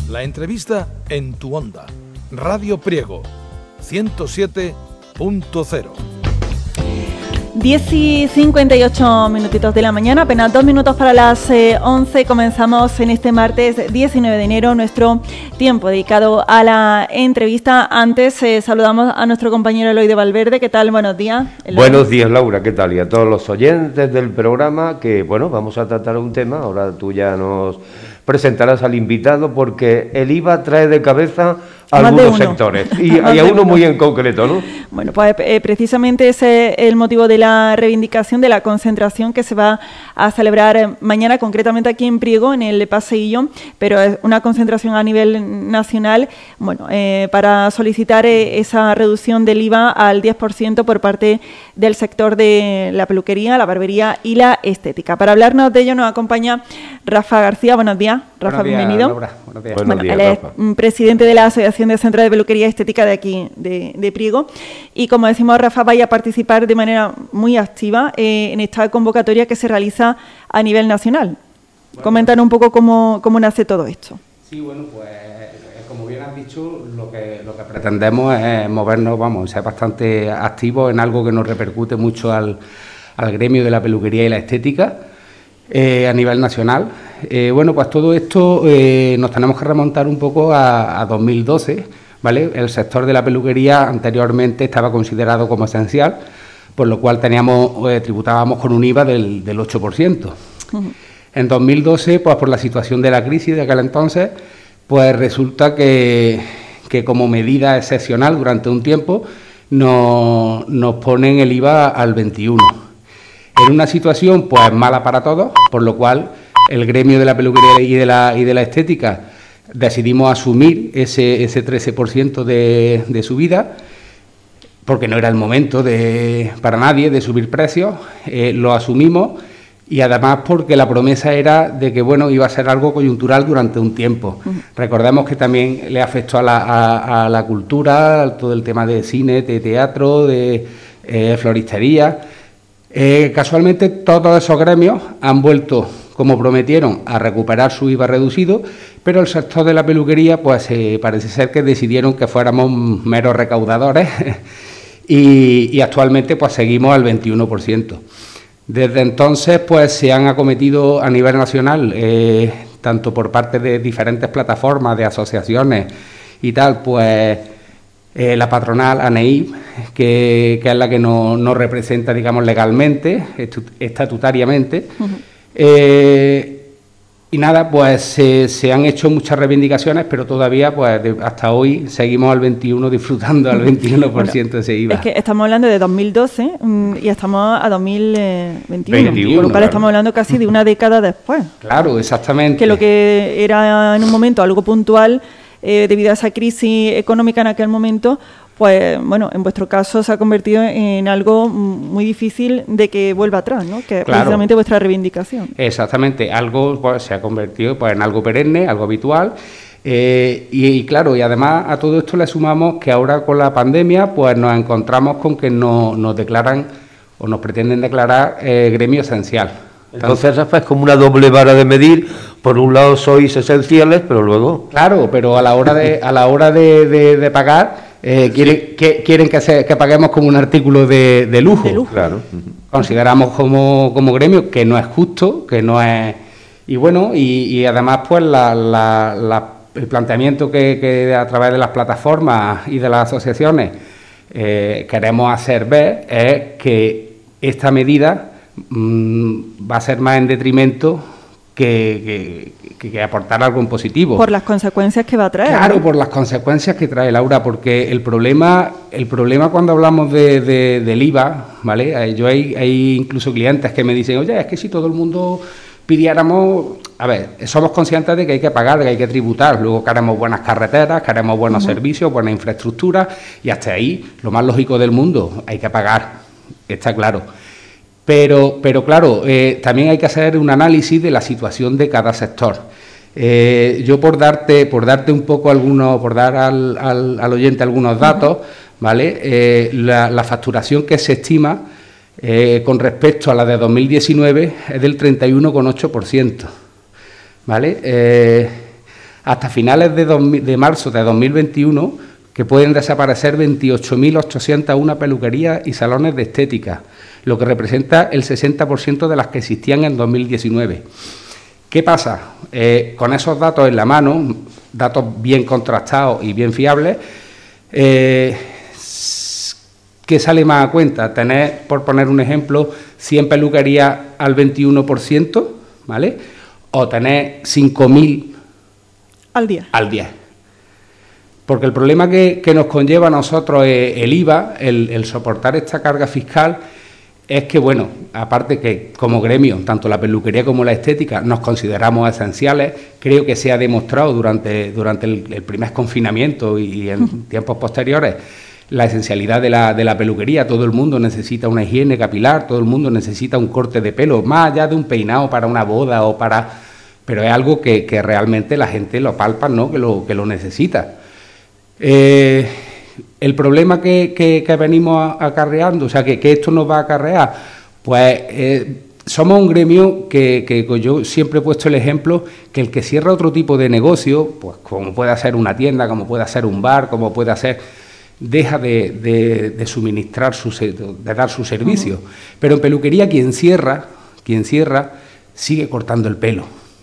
La entrevista en tu onda. Radio Priego, 107.0. 10:58 minutitos de la mañana, apenas 2 minutos para las 11. Comenzamos en este martes 19 de enero nuestro tiempo dedicado a la entrevista. Antes saludamos a nuestro compañero Eloy de Valverde. ¿Qué tal? Buenos días. Eloy. Buenos días, Laura. ¿Qué tal? Y a todos los oyentes del programa, que bueno, vamos a tratar un tema. Ahora tú ya nos presentarás al invitado, porque el IVA trae de cabeza a algunos sectores y a uno muy en concreto, ¿no? Bueno, pues precisamente ese es el motivo de la reivindicación, de la concentración que se va a celebrar mañana, concretamente aquí en Priego, en el Paseillo, pero es una concentración a nivel nacional, bueno, para solicitar esa reducción del IVA al 10% por parte del sector de la peluquería, la barbería y la estética. Para hablarnos de ello nos acompaña Rafa García. Buenos días, Rafa, bienvenido. Laura. Buenos días. Bueno, él es presidente de la Asociación de Centros de Peluquería y Estética de aquí, de Priego. Y como decimos, Rafa vaya a participar de manera muy activa en esta convocatoria que se realiza a nivel nacional. Bueno, coméntanos un poco cómo nace todo esto. Sí, bueno, pues como bien has dicho, lo que pretendemos es movernos, ser bastante activos en algo que nos repercute mucho al gremio de la peluquería y la estética a nivel nacional. Bueno, pues todo esto nos tenemos que remontar un poco a 2012, ¿vale? El sector de la peluquería anteriormente estaba considerado como esencial, por lo cual tributábamos con un IVA del 8%. Uh-huh. En 2012, pues por la situación de la crisis de aquel entonces, pues resulta que como medida excepcional durante un tiempo nos ponen el IVA al 21%. En una situación pues mala para todos, por lo cual el gremio de la peluquería y de la estética decidimos asumir ese 13% de subida, porque no era el momento para nadie de subir precios. Lo asumimos, y además porque la promesa era de que bueno, iba a ser algo coyuntural durante un tiempo. Uh-huh. Recordemos que también le afectó a la cultura, a todo el tema de cine, de teatro, de floristería. Casualmente todos esos gremios han vuelto, como prometieron, a recuperar su IVA reducido, pero el sector de la peluquería pues parece ser que decidieron que fuéramos meros recaudadores y actualmente pues seguimos al 21%. Desde entonces pues se han acometido a nivel nacional, tanto por parte de diferentes plataformas, de asociaciones y tal, pues la patronal ANEIP, que es la que nos representa, digamos, legalmente, estatutariamente. Uh-huh. Y nada, pues se han hecho muchas reivindicaciones, pero todavía, pues hasta hoy, seguimos al 21%, disfrutando al 21% bueno, de ese IVA. Es que estamos hablando de 2012 y estamos a 2021, por lo cual estamos hablando casi de una década después. Claro, exactamente. Que lo que era en un momento algo puntual, debido a esa crisis económica en aquel momento, pues bueno, en vuestro caso se ha convertido en algo muy difícil de que vuelva atrás, ¿no? Que es precisamente vuestra reivindicación. Exactamente, algo pues, se ha convertido pues, en algo perenne, algo habitual. Y claro, y además a todo esto le sumamos que ahora con la pandemia pues nos encontramos con que nos declaran o nos pretenden declarar gremio esencial. Entonces, Rafa, es como una doble vara de medir. Por un lado sois esenciales, pero luego... Claro, pero a la hora de pagar, quieren que paguemos como un artículo de lujo. De lujo. Claro. Consideramos como gremio que no es justo, que no es... Y bueno, y además, pues, el planteamiento que a través de las plataformas y de las asociaciones queremos hacer ver es que esta medida va a ser más en detrimento que aportar algo en positivo. Por las consecuencias que va a traer. Claro, ¿no? Por las consecuencias que trae, Laura, porque el problema cuando hablamos del IVA, ¿vale? Hay incluso clientes que me dicen, oye, es que si todo el mundo pidiéramos... A ver, somos conscientes de que hay que pagar, de que hay que tributar, luego queremos buenas carreteras, queremos buenos servicios, buena infraestructura, y hasta ahí, lo más lógico del mundo, hay que pagar, está claro. Pero claro, también hay que hacer un análisis de la situación de cada sector. Yo por darte un poco por dar al oyente algunos datos, ¿vale? La facturación que se estima con respecto a la de 2019 es del 31,8%, ¿vale? hasta finales de marzo de 2021, que pueden desaparecer 28.801 peluquerías y salones de estética, lo que representa el 60% de las que existían en 2019. ¿Qué pasa? Con esos datos en la mano, datos bien contrastados y bien fiables, ¿qué sale más a cuenta? Tener, por poner un ejemplo, 100 peluquerías al 21%, ¿vale? O tener 5.000 al 10. Porque el problema que nos conlleva a nosotros el IVA, el soportar esta carga fiscal, es que, bueno, aparte que como gremio, tanto la peluquería como la estética, nos consideramos esenciales. Creo que se ha demostrado durante el primer confinamiento y en tiempos posteriores la esencialidad de la peluquería. Todo el mundo necesita una higiene capilar, todo el mundo necesita un corte de pelo, más allá de un peinado para una boda o para... Pero es algo que realmente la gente lo palpa, ¿no?, que lo necesita. El problema que venimos acarreando, o sea, que esto nos va a acarrear, pues somos un gremio que yo siempre he puesto el ejemplo que el que cierra otro tipo de negocio, pues como puede ser una tienda, como puede ser un bar, como puede ser, deja de suministrar, de dar su servicio. Pero en peluquería quien cierra sigue cortando el pelo,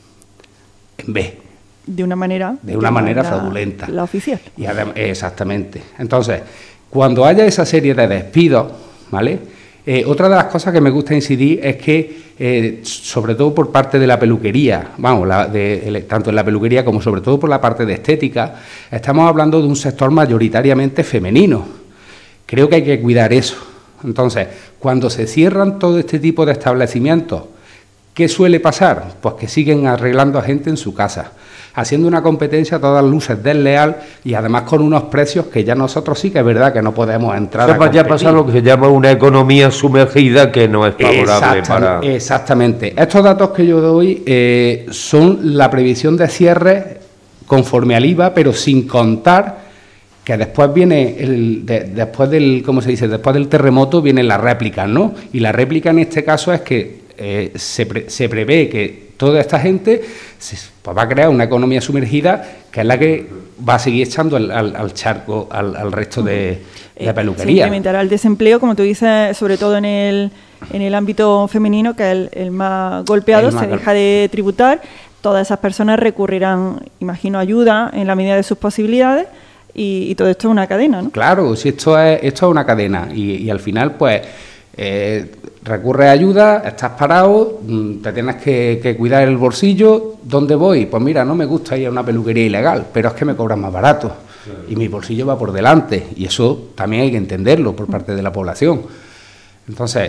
en vez. De una manera fraudulenta. La oficial. Y exactamente. Entonces, cuando haya esa serie de despidos, ¿vale? Otra de las cosas que me gusta incidir es que, sobre todo por parte de la peluquería, tanto en la peluquería como sobre todo por la parte de estética, estamos hablando de un sector mayoritariamente femenino. Creo que hay que cuidar eso. Entonces, cuando se cierran todo este tipo de establecimientos, ¿qué suele pasar? Pues que siguen arreglando a gente en su casa, haciendo una competencia a todas luces desleal y además con unos precios que ya nosotros sí que es verdad que no podemos entrar a competir. Ya pasa lo que se llama una economía sumergida que no es favorable para... Exactamente. Estos datos que yo doy son la previsión de cierre conforme al IVA, pero sin contar que después viene, después del terremoto vienen las réplicas, ¿no? Y la réplica en este caso es que se prevé que toda esta gente pues va a crear una economía sumergida que es la que va a seguir echando al charco al resto de peluquería. Se incrementará el desempleo, como tú dices, sobre todo en el ámbito femenino, que es el más golpeado, deja de tributar. Todas esas personas recurrirán, imagino, ayuda en la medida de sus posibilidades y todo esto es una cadena, ¿no? Claro, si esto es una cadena y al final, pues... recurres a ayuda, estás parado, te tienes que cuidar el bolsillo. ¿Dónde voy? Pues mira, no me gusta ir a una peluquería ilegal, pero es que me cobran más barato y mi bolsillo va por delante, y eso también hay que entenderlo por parte de la población. Entonces...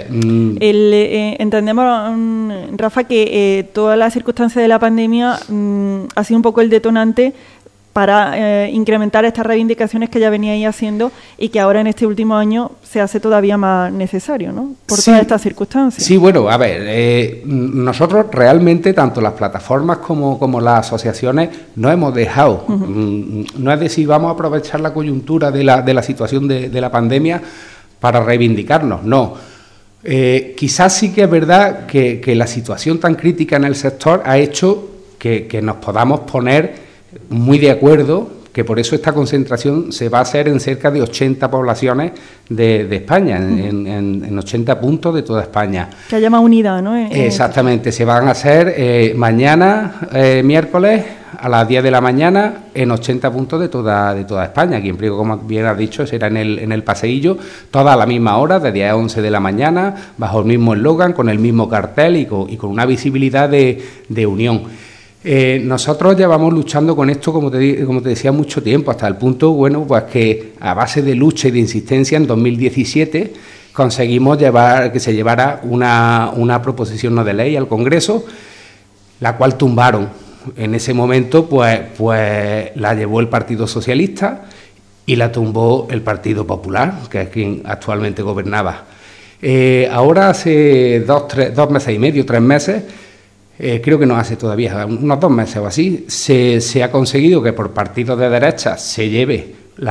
entendemos, Rafa, que toda la circunstancia de la pandemia ha sido un poco el detonante para incrementar estas reivindicaciones que ya veníais haciendo y que ahora en este último año se hace todavía más necesario, ¿no? Por todas estas circunstancias. Sí, bueno, a ver, nosotros realmente, tanto las plataformas como las asociaciones, no hemos dejado. No es decir, vamos a aprovechar la coyuntura de la situación de la pandemia para reivindicarnos, no. Quizás sí que es verdad que la situación tan crítica en el sector ha hecho que nos podamos poner muy de acuerdo, que por eso esta concentración se va a hacer en cerca de 80 poblaciones de España, en 80 puntos de toda España. Que haya más unidad, ¿no? Exactamente, se van a hacer mañana, miércoles, a las 10 de la mañana, en 80 puntos de toda España. Aquí en Priego, como bien has dicho, será en el paseillo, todas a la misma hora, de 10 a 11 de la mañana, bajo el mismo eslogan, con el mismo cartel y con una visibilidad de unión. Nosotros llevamos luchando con esto, como te decía, mucho tiempo, hasta el punto, bueno, pues que a base de lucha y de insistencia en 2017 conseguimos que se llevara una proposición no de ley al Congreso, la cual tumbaron. En ese momento, pues la llevó el Partido Socialista y la tumbó el Partido Popular, que es quien actualmente gobernaba. Ahora, hace 2 meses y medio, 3 meses, creo que no hace todavía, unos 2 meses o así, se ha conseguido que por partidos de derecha se lleve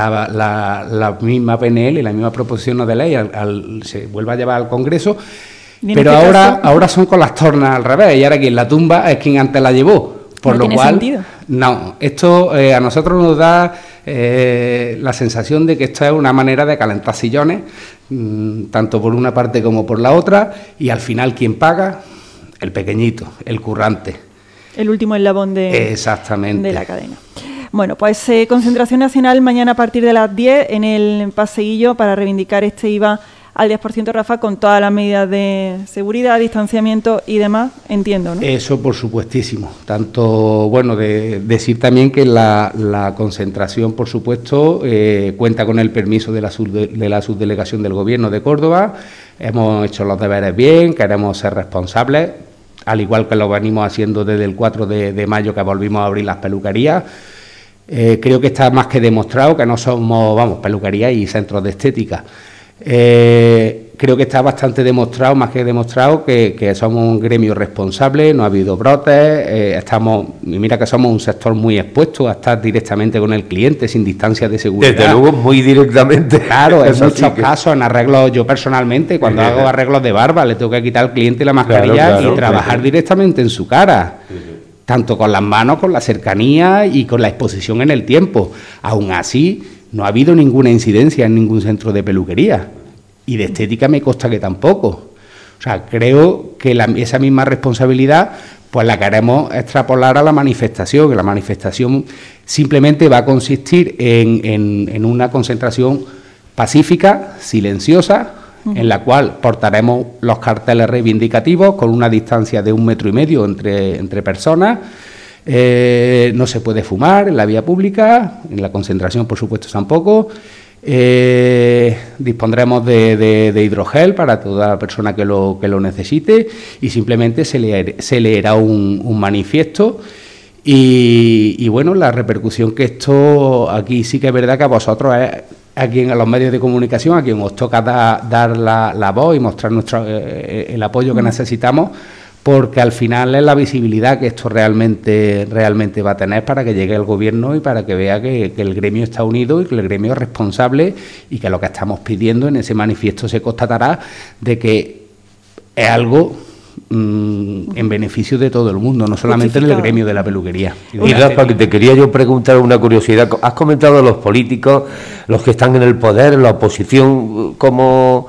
la misma PNL, la misma proposición no de ley, se vuelva a llevar al Congreso, pero ahora son con las tornas al revés, y ahora quien la tumba es quien antes la llevó, Por no lo tiene cual, sentido. No, esto a nosotros nos da la sensación de que esto es una manera de calentar sillones, tanto por una parte como por la otra, y al final, ¿quién paga? El pequeñito, el currante. El último eslabón Exactamente. de la cadena. Bueno, pues concentración nacional mañana a partir de las 10 en el Paseillo para reivindicar este IVA al 10%, Rafa, con todas las medidas de seguridad, distanciamiento y demás, entiendo, ¿no? Eso por supuestísimo. Tanto, bueno, decir también que la concentración, por supuesto, cuenta con el permiso de la subdelegación del Gobierno de Córdoba. Hemos hecho los deberes bien, queremos ser responsables, al igual que lo venimos haciendo desde el 4 de mayo que volvimos a abrir las peluquerías. Creo que está más que demostrado que no somos, vamos, peluquerías y centros de estética. Creo que está bastante demostrado, más que demostrado, que somos un gremio responsable, no ha habido brotes, y mira que somos un sector muy expuesto a estar directamente con el cliente, sin distancias de seguridad. Desde luego, muy directamente. Claro, en muchos casos, en arreglos, yo personalmente, cuando hago arreglos de barba, le tengo que quitar al cliente la mascarilla y trabajar directamente en su cara. Tanto con las manos, con la cercanía y con la exposición en el tiempo. Aún así, no ha habido ninguna incidencia en ningún centro de peluquería. Y de estética me consta que tampoco. O sea, creo que esa misma responsabilidad pues la queremos extrapolar a la manifestación, que la manifestación simplemente va a consistir en una concentración pacífica, silenciosa, en la cual portaremos los carteles reivindicativos con una distancia de 1,5 metros entre personas. No se puede fumar en la vía pública, en la concentración, por supuesto, tampoco. Dispondremos de hidrogel para toda persona que lo necesite y simplemente se leerá un manifiesto. Y bueno, la repercusión que esto aquí sí que es verdad que a vosotros a los medios de comunicación, a quien os toca dar la voz y mostrar el apoyo que necesitamos, porque al final es la visibilidad que esto realmente va a tener para que llegue el Gobierno y para que vea que el gremio está unido y que el gremio es responsable y que lo que estamos pidiendo en ese manifiesto se constatará de que es algo en beneficio de todo el mundo, no solamente en el gremio de la peluquería. Y Rafa, que te quería yo preguntar una curiosidad. Has comentado a los políticos, los que están en el poder, en la oposición, como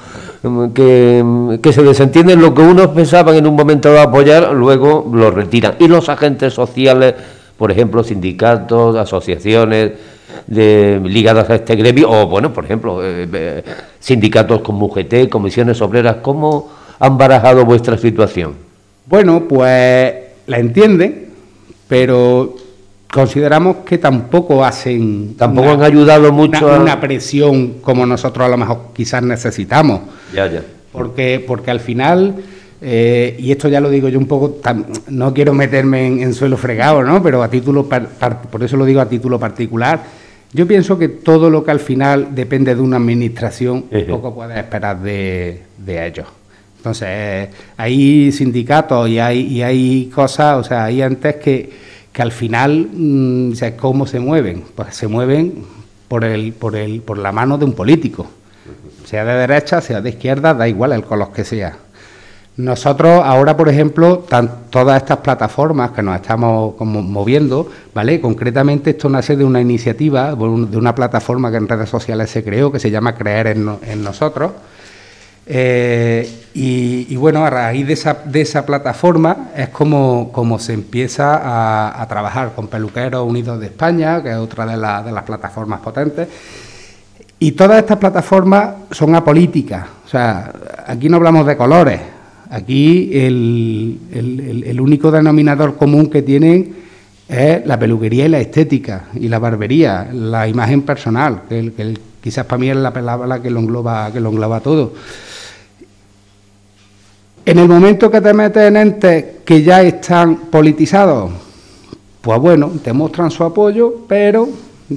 que se desentienden lo que unos pensaban en un momento de apoyar, luego lo retiran. Y los agentes sociales, por ejemplo, sindicatos, asociaciones ligadas a este gremio, o bueno, por ejemplo, sindicatos como UGT, comisiones obreras, ¿cómo han barajado vuestra situación? Bueno, pues la entienden, pero consideramos que tampoco hacen... Tampoco han ayudado mucho una presión como nosotros a lo mejor quizás necesitamos. Ya. Porque al final, y esto ya lo digo yo un poco, no quiero meterme en suelo fregado, ¿no? Pero por eso lo digo a título particular, yo pienso que todo lo que al final depende de una administración, poco puedes esperar de ellos. Entonces, hay sindicatos y hay cosas, o sea, hay entes que al final, ¿cómo se mueven? Pues se mueven por la mano de un político, sea de derecha, sea de izquierda, da igual el color que sea. Nosotros ahora, por ejemplo, todas estas plataformas que nos estamos como moviendo, ¿vale? Concretamente esto nace de una iniciativa, de una plataforma que en redes sociales se creó, que se llama Creer en Nosotros. Y bueno, a raíz de esa plataforma es como se empieza a trabajar con Peluqueros Unidos de España, que es otra de las plataformas potentes. Y todas estas plataformas son apolíticas, o sea, aquí no hablamos de colores, aquí el único denominador común que tienen es la peluquería y la estética, y la barbería, la imagen personal, que quizás para mí es la palabra que lo engloba todo. En el momento que te metes en entes que ya están politizados, pues bueno, te muestran su apoyo, pero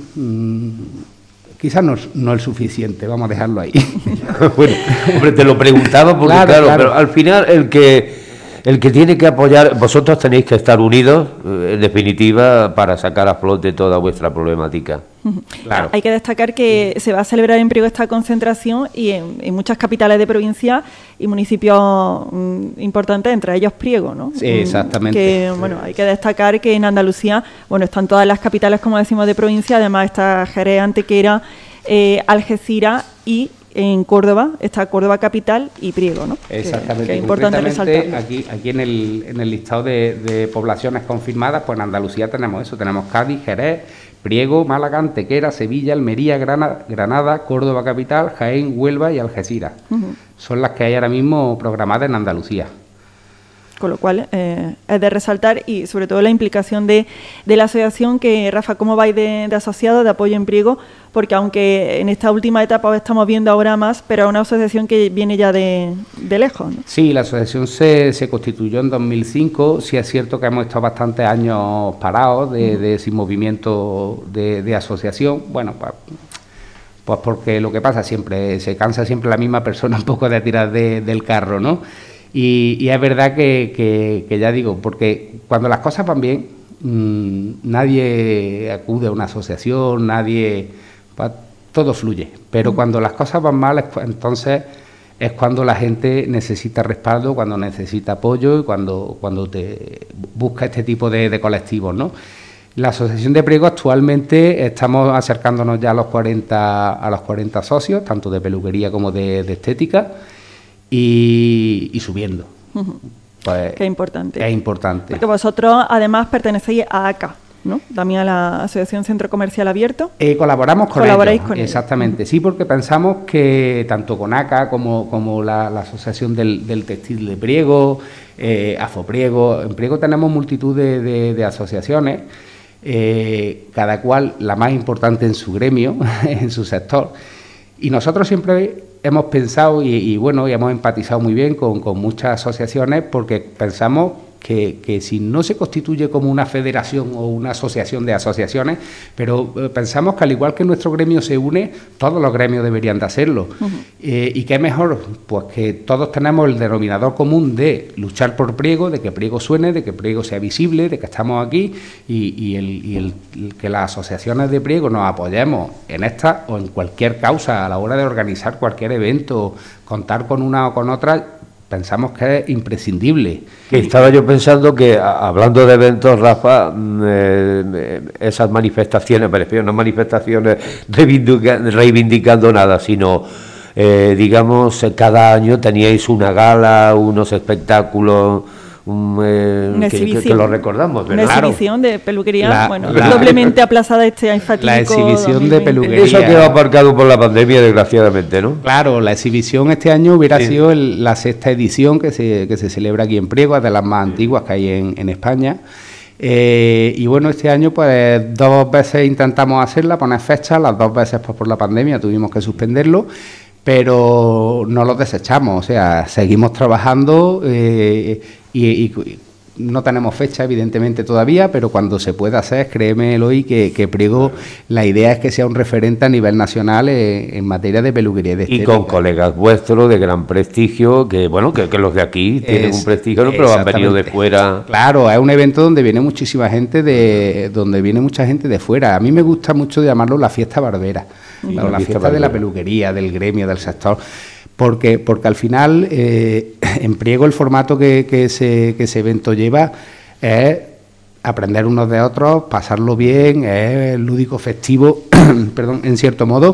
quizás no es suficiente, vamos a dejarlo ahí. Bueno, hombre, te lo preguntaba porque claro, pero al final el que el que tiene que apoyar, vosotros tenéis que estar unidos, en definitiva, para sacar a flote toda vuestra problemática. Claro. Hay que destacar que se va a celebrar en Priego esta concentración y en muchas capitales de provincia y municipios importantes, entre ellos Priego, ¿no? Sí, exactamente. Que, bueno, hay que destacar que en Andalucía, bueno, están todas las capitales, como decimos, de provincia, además está Jerez, Antequera, Algeciras y en Córdoba está Córdoba capital y Priego, ¿no? Exactamente. Que es importante resaltarlo. Aquí en el listado de poblaciones confirmadas, pues en Andalucía tenemos eso, tenemos Cádiz, Jerez, Priego, Málaga, Antequera, Sevilla, Almería, Granada, Córdoba capital, Jaén, Huelva y Algeciras. Son las que hay ahora mismo programadas en Andalucía. Con lo cual es de resaltar y sobre todo la implicación de la asociación, que Rafa, ¿cómo vais de asociados, de apoyo en Priego? Porque aunque en esta última etapa estamos viendo ahora más, pero es una asociación que viene ya de lejos, ¿no? Sí, la asociación se constituyó en 2005, sí es cierto que hemos estado bastantes años parados sin movimiento de asociación, bueno, pues porque lo que pasa siempre, se cansa siempre la misma persona un poco de tirar del carro, ¿no? Y es verdad que ya digo, porque cuando las cosas van bien, nadie acude a una asociación, pues, todo fluye. Pero cuando las cosas van mal, entonces es cuando la gente necesita respaldo, cuando necesita apoyo y cuando te busca este tipo de colectivos, ¿no? La Asociación de Priego actualmente estamos acercándonos ya a los 40 socios, tanto de peluquería como de estética. Y subiendo. Pues, qué importante. Es importante. Porque vosotros además pertenecéis a ACA, ¿no? También a la Asociación Centro Comercial Abierto. Colaboramos con Colaboráis ellos. Con exactamente, sí, porque pensamos que tanto con ACA como la Asociación del Textil de Priego, Afopriego, en Priego tenemos multitud de asociaciones, cada cual la más importante en su gremio, en su sector, y nosotros siempre hemos pensado y hemos empatizado muy bien con muchas asociaciones, porque pensamos que si no se constituye como una federación o una asociación de asociaciones, pero pensamos que al igual que nuestro gremio se une, todos los gremios deberían de hacerlo. ¿Y qué mejor? Pues que todos tenemos el denominador común de luchar por Priego, de que Priego suene, de que Priego sea visible, de que estamos aquí y que las asociaciones de Priego nos apoyemos en esta o en cualquier causa a la hora de organizar cualquier evento, contar con una o con otra. Pensamos que es imprescindible. Estaba yo pensando que, hablando de eventos, Rafa, esas manifestaciones, pero no manifestaciones reivindicando nada, sino, digamos, cada año teníais una gala, unos espectáculos, que lo recordamos, ¿verdad? Una exhibición de peluquería, doblemente aplazada este año fatídico. La exhibición de peluquería. Eso quedó aparcado por la pandemia, desgraciadamente, ¿no? Claro, la exhibición este año hubiera sido la 6ª edición que se celebra aquí en Priego, es de las más antiguas que hay en España. Y bueno, este año pues 2 veces intentamos hacerla, poner fechas, las 2 veces pues por la pandemia tuvimos que suspenderlo, pero no los desechamos, o sea, seguimos trabajando y no tenemos fecha, evidentemente, todavía, pero cuando se pueda hacer, créeme, Eloy, que Priego, la idea es que sea un referente a nivel nacional en materia de peluquería y de estética. Y con colegas vuestros de gran prestigio, que bueno, que los de aquí tienen un prestigio, ¿no? Pero han venido de fuera. Claro, es un evento donde viene muchísima gente mucha gente de fuera. A mí me gusta mucho llamarlo la fiesta barbera, la fiesta de la peluquería, del gremio, del sector. Porque al final, en Priego, el formato que ese evento lleva es aprender unos de otros, pasarlo bien, es lúdico, festivo, perdón, en cierto modo,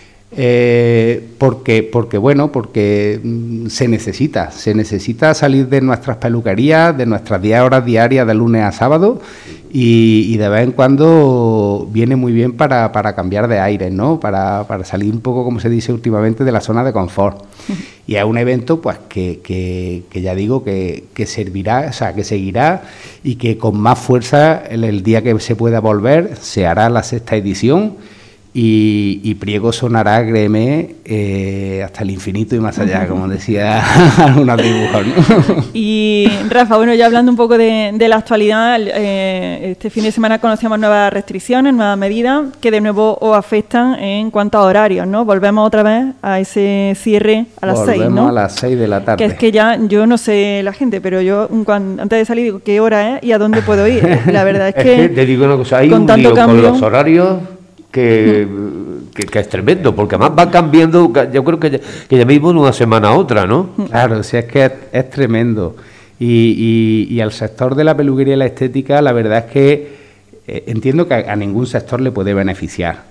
porque se necesita salir de nuestras peluquerías, de nuestras 10 horas diarias de lunes a sábado, y de vez en cuando viene muy bien para cambiar de aire, ¿no? Para salir un poco, como se dice últimamente, de la zona de confort. Y es un evento pues que ya digo que servirá, o sea, que seguirá, y que con más fuerza el día que se pueda volver se hará la 6ª edición. y Priego sonará, créeme, hasta el infinito y más allá, como decía algunos dibujos, ¿no? Y Rafa, bueno, ya hablando un poco de la actualidad, este fin de semana conocíamos nuevas restricciones, nuevas medidas que de nuevo os afectan en cuanto a horarios, ¿no? Volvemos otra vez a ese cierre a las 6, ¿no? Volvemos a las 6 de la tarde. Que es que ya, yo no sé la gente, pero yo antes de salir digo, ¿qué hora es y a dónde puedo ir? La verdad es que te digo una cosa, hay con un tanto lío cambio, con los horarios que es tremendo, porque además va cambiando, yo creo que ya mismo de una semana a otra, ¿no? Claro, si es que es tremendo. Y al sector de la peluquería y la estética, la verdad es que entiendo que a ningún sector le puede beneficiar.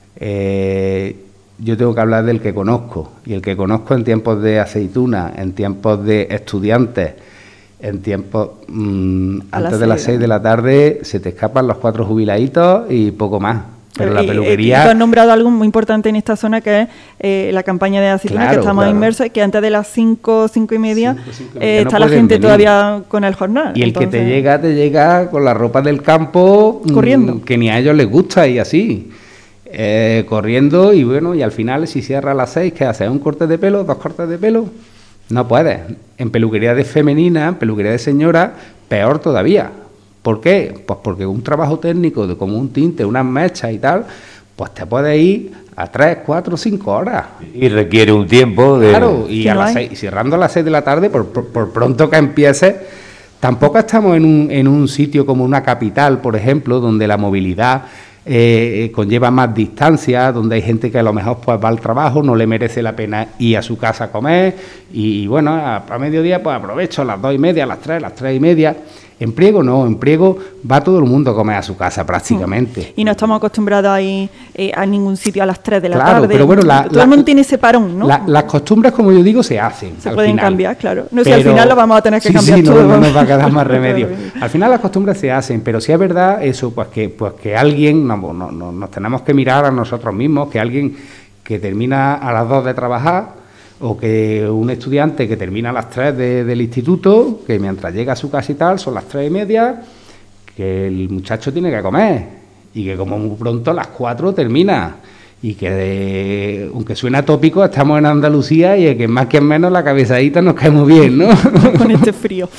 Yo tengo que hablar del que conozco, y el que conozco en tiempos de aceituna, en tiempos de estudiantes, en tiempos antes de las 6 de la tarde, se te escapan los 4 jubiladitos y poco más. Pero la peluquería... Tú has nombrado algo muy importante en esta zona, que es la campaña de aceituna, claro, que estamos inmersos, y que antes de las 5 y media está la gente venir todavía con el jornal. Y entonces, el que te llega con la ropa del campo, corriendo, que ni a ellos les gusta, y así, corriendo, y bueno, y al final, si cierra a las 6, ¿qué haces? ¿Un corte de pelo? ¿2 cortes de pelo? No puedes. En peluquería de femenina, en peluquería de señora, peor todavía. ¿Por qué? Pues porque un trabajo técnico de como un tinte, unas mechas y tal, pues te puedes ir a 3, 4, 5 horas. Y requiere un tiempo de... Claro, y a las 6, cerrando a las 6 de la tarde, por pronto que empieces, tampoco estamos en un sitio como una capital, por ejemplo, donde la movilidad conlleva más distancia, donde hay gente que a lo mejor pues va al trabajo, no le merece la pena ir a su casa a comer, y bueno, a mediodía pues aprovecho a las 2 y media, a las 3 y media. En Priego no, en Priego va todo el mundo a comer a su casa prácticamente. Y no estamos acostumbrados a ir a ningún sitio a las 3 de la tarde. Pero bueno, todo el mundo tiene ese parón, ¿no? Las costumbres, como yo digo, se hacen. Se pueden cambiar, claro. No sé, pero, al final lo vamos a tener que cambiar todo. No nos va a quedar más remedio. Al final las costumbres se hacen, pero sí es verdad eso, pues que alguien, nos tenemos que mirar a nosotros mismos, que alguien que termina a las 2 de trabajar, o que un estudiante que termina a las 3 del instituto, que mientras llega a su casa y tal, son las 3 y media, que el muchacho tiene que comer, y que como muy pronto a las 4 termina, y que aunque suena tópico, estamos en Andalucía y que más que menos la cabezadita nos cae muy bien, ¿no? Con este frío.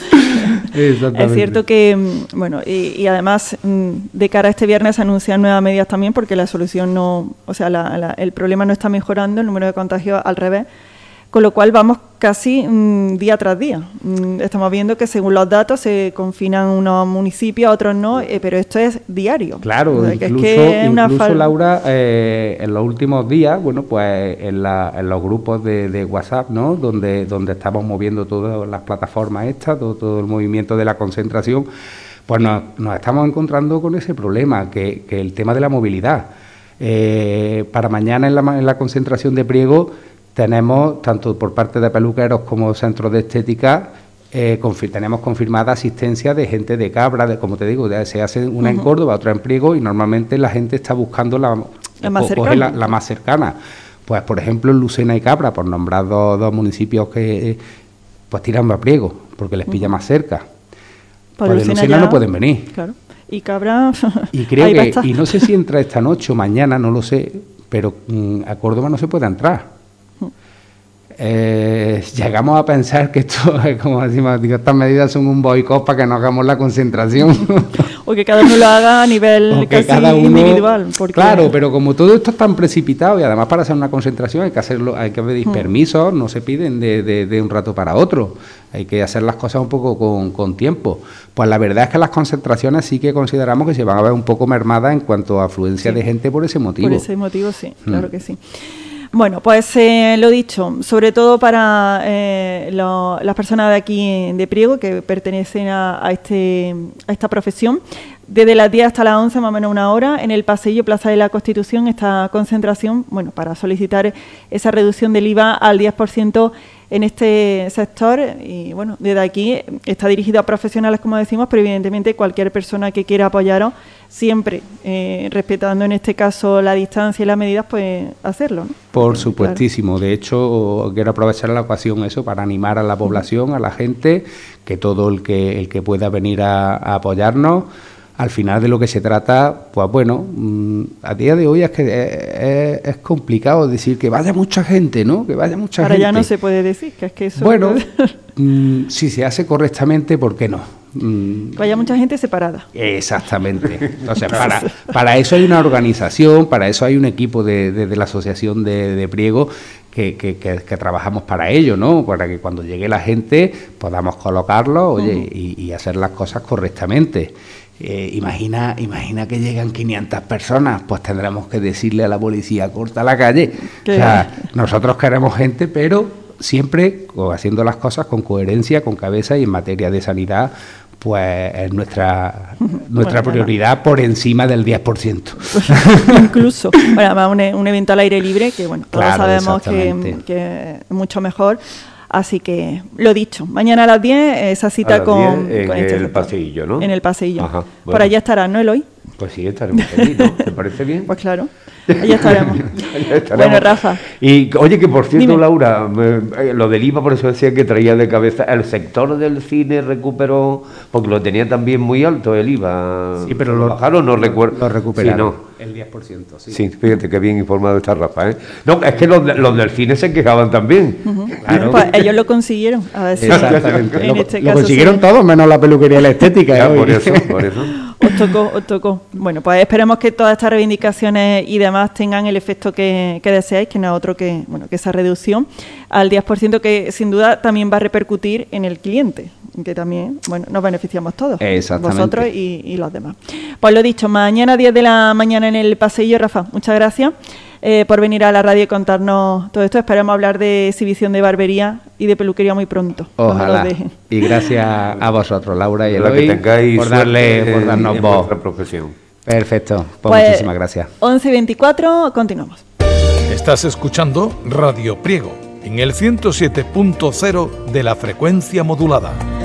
Es cierto que, bueno, y además de cara a este viernes se anuncian nuevas medidas también, porque la solución no, o sea, el problema no está mejorando, el número de contagios al revés. Con lo cual vamos casi día tras día. Estamos viendo que según los datos se confinan unos municipios, otros no, pero esto es diario. Claro, o sea, incluso Laura, en los últimos días, bueno, pues en los grupos de WhatsApp, ¿no? Donde estamos moviendo todas las plataformas estas, todo el movimiento de la concentración, pues nos estamos encontrando con ese problema, que el tema de la movilidad. Para mañana en la concentración de Priego, tenemos, tanto por parte de peluqueros como centros de estética, tenemos confirmada asistencia de gente de Cabra, como te digo, se hace una en Córdoba, otra en Priego, y normalmente la gente está buscando la más cercana. Pues, por ejemplo, en Lucena y Cabra, por nombrar dos municipios que pues tiran a Priego, porque les pilla más cerca. Pues de Lucena no pueden venir. Claro. Y Cabra... Y creo que, y no sé si entra esta noche o mañana, no lo sé, pero a Córdoba no se puede entrar. Llegamos a pensar que esto, como decimos, estas medidas son un boicot para que no hagamos la concentración. O que cada uno lo haga a nivel casi individual. Porque... Claro, pero como todo esto es tan precipitado, y además para hacer una concentración hay que pedir permisos, no se piden de un rato para otro. Hay que hacer las cosas un poco con tiempo. Pues la verdad es que las concentraciones sí que consideramos que se van a ver un poco mermadas en cuanto a afluencia de gente por ese motivo. Por ese motivo, sí, claro que sí. Bueno, pues lo dicho, sobre todo para las personas de aquí de Priego que pertenecen a esta profesión, desde las 10 hasta las 11, más o menos una hora, en el pasillo Plaza de la Constitución, esta concentración, bueno, para solicitar esa reducción del IVA al 10% en este sector. Y bueno, desde aquí está dirigido a profesionales, como decimos, pero evidentemente cualquier persona que quiera apoyaros, siempre respetando en este caso la distancia y las medidas, pues hacerlo, ¿no? Por supuestísimo. Claro. De hecho, quiero aprovechar la ocasión para animar a la población, a la gente, que todo el que pueda venir a apoyarnos, al final de lo que se trata, pues bueno, a día de hoy es que es complicado decir que vaya mucha gente, ¿no? Que vaya mucha gente. Ahora ya no se puede decir, que es que eso... Bueno, si se hace correctamente, ¿por qué no? Vaya mucha gente separada. Exactamente. Entonces, para eso hay una organización, para eso hay un equipo de la Asociación de Priego que trabajamos para ello, ¿no? Para que cuando llegue la gente podamos colocarlo, oye, y hacer las cosas correctamente. Imagina que llegan 500 personas, pues tendremos que decirle a la policía, corta la calle. O sea, nosotros queremos gente, pero siempre haciendo las cosas con coherencia, con cabeza, y en materia de sanidad, pues es nuestra prioridad por encima del 10%. Incluso, bueno, un evento al aire libre que, bueno, todos sabemos que es mucho mejor. Así que, lo dicho, mañana a las 10 esa cita con el paseillo, ¿no? En el paseillo. Ajá, bueno. Por allá estarás, ¿no, Eloy? Pues sí, estaremos allí, ¿no? ¿Te parece bien? Pues claro, allá estaremos. Bueno, Rafa. Y, oye, que por cierto, Dime. Laura, lo del IVA, por eso decía que traía de cabeza, el sector del cine recuperó, porque lo tenía también muy alto el IVA. Sí, pero ¿Lo bajaron? No recuerdo. Lo recuperaron. Sí, no. El 10%, sí. Sí, fíjate qué bien informado está Rafa, ¿eh? No, es que los del cine se quejaban también. Claro. Pues ellos lo consiguieron. A ver si Exactamente. en este Lo caso consiguieron sí. todos, menos la peluquería y la estética. Ya, hoy. por eso. Os tocó. Bueno, pues esperemos que todas estas reivindicaciones y demás tengan el efecto que deseáis, que no es otro que, bueno, que esa reducción al 10%, que sin duda también va a repercutir en el cliente, que también, bueno, nos beneficiamos todos, vosotros y los demás. Pues lo dicho, mañana 10 de la mañana en el paseillo. Rafa, muchas gracias por venir a la radio y contarnos todo esto. Esperamos hablar de exhibición de barbería y de peluquería muy pronto. Ojalá. Y gracias a vosotros, Laura y Eloy, que tengáis por darnos en voz. vuestra profesión. Perfecto, pues muchísimas gracias. 11:24, continuamos. Estás escuchando Radio Priego en el 107.0 de la frecuencia modulada.